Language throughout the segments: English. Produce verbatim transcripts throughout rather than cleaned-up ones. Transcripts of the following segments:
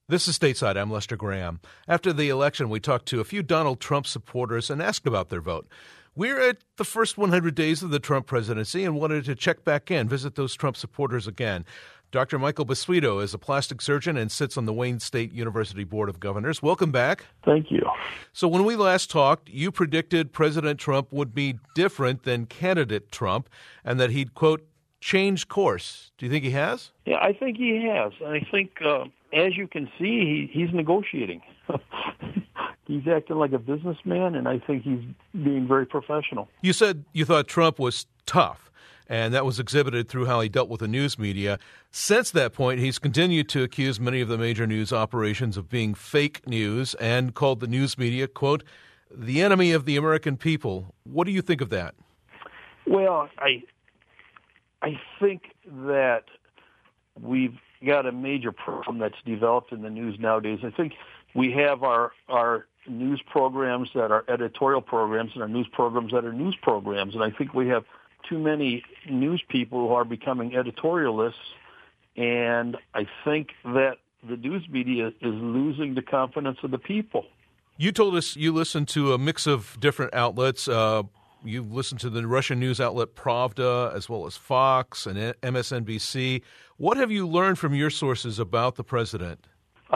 This is Stateside. I'm Lester Graham. After the election, we talked to a few Donald Trump supporters and asked about their vote. We're at the first one hundred days of the Trump presidency and wanted to check back in, visit those Trump supporters again. Doctor Michael Basuito is a plastic surgeon and sits on the Wayne State University Board of Governors. Welcome back. Thank you. So when we last talked, you predicted President Trump would be different than candidate Trump and that he'd, quote, change course. Do you think he has? Yeah, I think he has. I think, uh, as you can see, he, he's negotiating. He's acting like a businessman, and I think he's being very professional. You said you thought Trump was tough, and that was exhibited through how he dealt with the news media. Since that point, he's continued to accuse many of the major news operations of being fake news and called the news media, quote, the enemy of the American people. What do you think of that? Well, I... I think that we've got a major problem that's developed in the news nowadays. I think we have our our news programs that are editorial programs and our news programs that are news programs. And I think we have too many news people who are becoming editorialists. And I think that the news media is losing the confidence of the people. You told us you listened to a mix of different outlets. Uh You've listened to the Russian news outlet Pravda, as well as Fox and M S N B C. What have you learned from your sources about the president?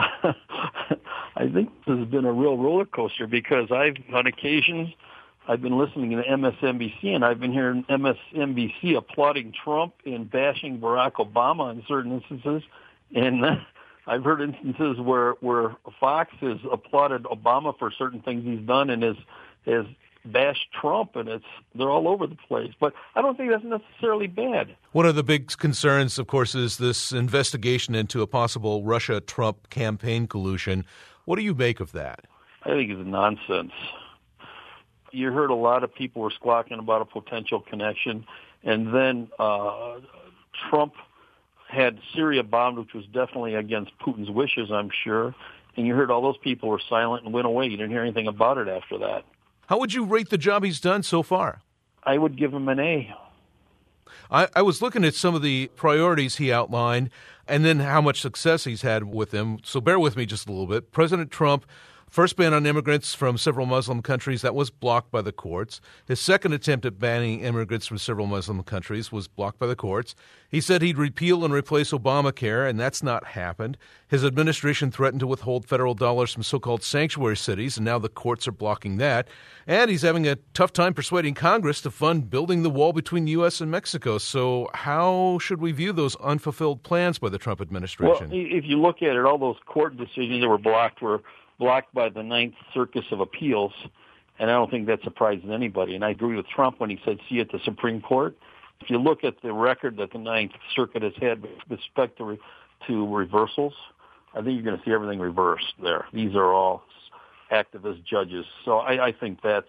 I think this has been a real roller coaster because I've, on occasions, I've been listening to M S N B C, and I've been hearing M S N B C applauding Trump and bashing Barack Obama in certain instances. And I've heard instances where, where Fox has applauded Obama for certain things he's done and has has bash Trump, and it's they're all over the place. But I don't think that's necessarily bad. One of the big concerns, of course, is this investigation into a possible Russia-Trump campaign collusion. What do you make of that? I think it's nonsense. You heard a lot of people were squawking about a potential connection, and then uh, Trump had Syria bombed, which was definitely against Putin's wishes, I'm sure, and you heard all those people were silent and went away. You didn't hear anything about it after that. How would you rate the job he's done so far? I would give him an A. I, I was looking at some of the priorities he outlined and then how much success he's had with them. So bear with me just a little bit. President Trump, first ban on immigrants from several Muslim countries, that was blocked by the courts. His second attempt at banning immigrants from several Muslim countries was blocked by the courts. He said he'd repeal and replace Obamacare, and that's not happened. His administration threatened to withhold federal dollars from so-called sanctuary cities, and now the courts are blocking that. And he's having a tough time persuading Congress to fund building the wall between the U S and Mexico. So how should we view those unfulfilled plans by the Trump administration? Well, if you look at it, all those court decisions that were blocked were blocked by the Ninth Circuit of Appeals, and I don't think that surprises anybody. And I agree with Trump when he said, see at the Supreme Court. If you look at the record that the Ninth Circuit has had with respect to, re- to reversals, I think you're going to see everything reversed there. These are all activist judges. So I, I think that's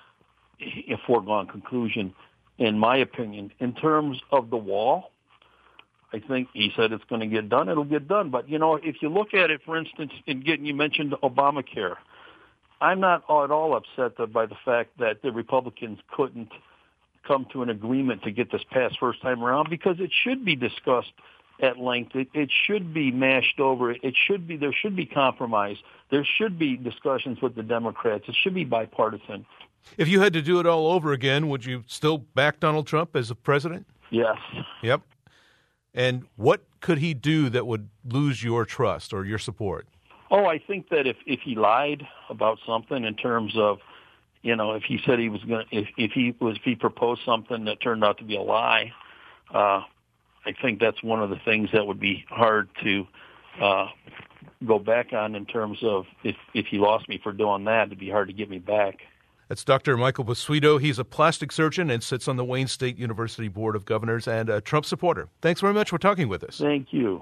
a foregone conclusion, in my opinion. In terms of the wall, I think he said it's going to get done. It'll get done. But, you know, if you look at it, for instance, in getting, you mentioned Obamacare. I'm not at all upset by the fact that the Republicans couldn't come to an agreement to get this passed first time around, because it should be discussed at length. It, it should be mashed over. It should be, there should be compromise. There should be discussions with the Democrats. It should be bipartisan. If you had to do it all over again, would you still back Donald Trump as a president? Yes. Yep. And what could he do that would lose your trust or your support? Oh, I think that if, if he lied about something in terms of, you know, if he said he was going to, if, if he was, if he proposed something that turned out to be a lie, uh, I think that's one of the things that would be hard to uh, go back on in terms of if, if he lost me for doing that, it'd be hard to get me back. That's Doctor Michael Basuito. He's a plastic surgeon and sits on the Wayne State University Board of Governors and a Trump supporter. Thanks very much for talking with us. Thank you.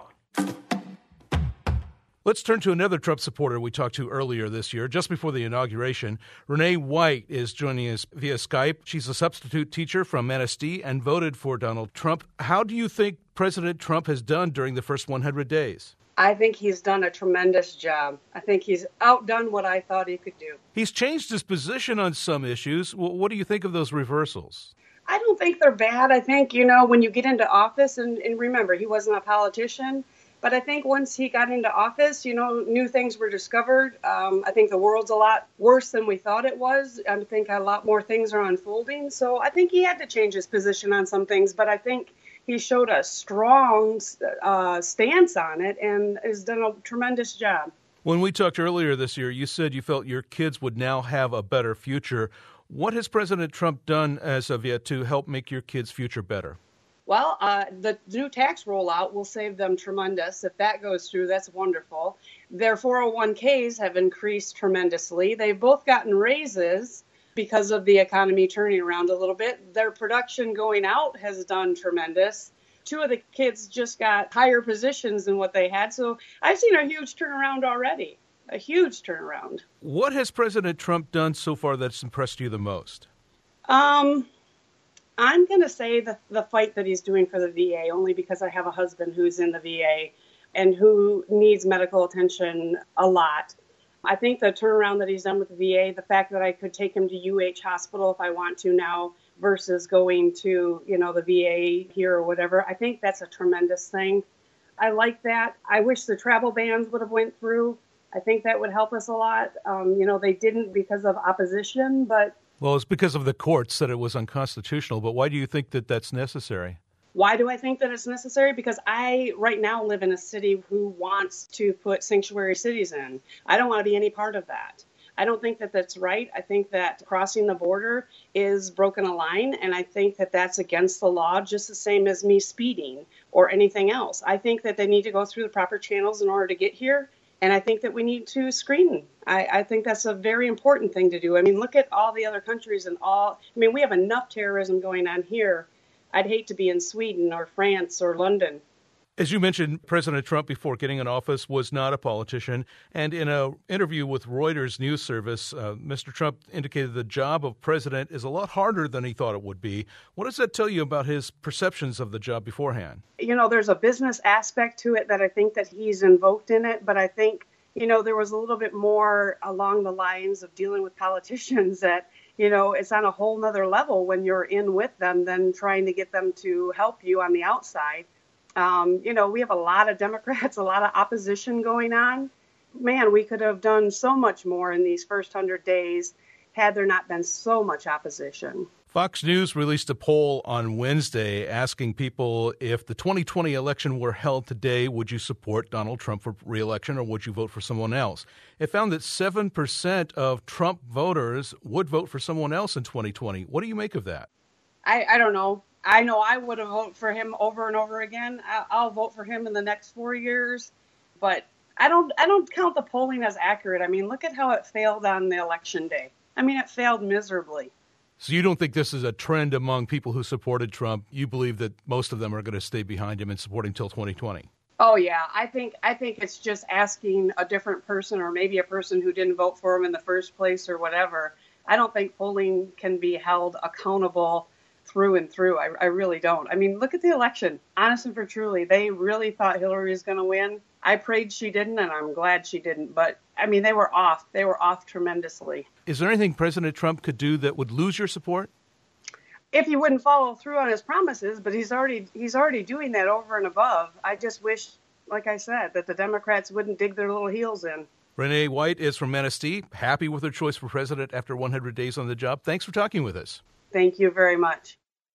Let's turn to another Trump supporter we talked to earlier this year, just before the inauguration. Renee White is joining us via Skype. She's a substitute teacher from Manistee and voted for Donald Trump. How do you think President Trump has done during the first one hundred days? I think he's done a tremendous job. I think he's outdone what I thought he could do. He's changed his position on some issues. What do you think of those reversals? I don't think they're bad. I think, you know, when you get into office, and, and remember, he wasn't a politician, But I think once he got into office, you know, new things were discovered. Um, I think the world's a lot worse than we thought it was. I think a lot more things are unfolding. So I think he had to change his position on some things. But I think he showed a strong uh, stance on it and has done a tremendous job. When we talked earlier this year, you said you felt your kids would now have a better future. What has President Trump done as of yet to help make your kids' future better? Well, uh, the new tax rollout will save them tremendous. If that goes through, that's wonderful. Their four oh one k's have increased tremendously. They've both gotten raises because of the economy turning around a little bit. Their production going out has done tremendous. Two of the kids just got higher positions than what they had. So I've seen a huge turnaround already, a huge turnaround. What has President Trump done so far that's impressed you the most? Um, I'm going to say the, the fight that he's doing for the V A, only because I have a husband who's in the V A and who needs medical attention a lot. I think the turnaround that he's done with the V A, the fact that I could take him to U H Hospital if I want to now, versus going to, you know, the V A here or whatever. I think that's a tremendous thing. I like that. I wish the travel bans would have went through. I think that would help us a lot. Um, you know, they didn't because of opposition, but... Well, it's because of the courts that it was unconstitutional, but why do you think that that's necessary? Why do I think that it's necessary? Because I right now live in a city who wants to put sanctuary cities in. I don't want to be any part of that. I don't think that that's right. I think that crossing the border is broken a line, and I think that that's against the law, just the same as me speeding or anything else. I think that they need to go through the proper channels in order to get here, and I think that we need to screen. I, I think that's a very important thing to do. I mean, look at all the other countries and all. I mean, we have enough terrorism going on here. I'd hate to be in Sweden or France or London. As you mentioned, President Trump, before getting in office, was not a politician. And in an interview with Reuters News Service, uh, Mister Trump indicated the job of president is a lot harder than he thought it would be. What does that tell you about his perceptions of the job beforehand? You know, there's a business aspect to it that I think that he's invoked in it. But I think, you know, there was a little bit more along the lines of dealing with politicians that, you know, it's on a whole nother level when you're in with them than trying to get them to help you on the outside. Um, you know, we have a lot of Democrats, a lot of opposition going on. Man, we could have done so much more in these first hundred days had there not been so much opposition. Fox News released a poll on Wednesday asking people if the twenty twenty election were held today, would you support Donald Trump for re-election or would you vote for someone else? It found that seven percent of Trump voters would vote for someone else in twenty twenty. What do you make of that? I, I don't know. I know I would have voted for him over and over again. I'll vote for him in the next four years, but I don't I don't count the polling as accurate. I mean, look at how it failed on the election day. I mean, it failed miserably. So you don't think this is a trend among people who supported Trump? You believe that most of them are going to stay behind him and support him until twenty twenty? Oh, yeah. I think I think it's just asking a different person or maybe a person who didn't vote for him in the first place or whatever. I don't think polling can be held accountable through and through. I, I really don't. I mean, look at the election. Honest and for truly, they really thought Hillary was going to win. I prayed she didn't, and I'm glad she didn't. But, I mean, they were off. They were off tremendously. Is there anything President Trump could do that would lose your support? If he wouldn't follow through on his promises, but he's already he's already doing that over and above. I just wish, like I said, that the Democrats wouldn't dig their little heels in. Renee White is from Manistee, happy with her choice for president after one hundred days on the job. Thanks for talking with us. Thank you very much.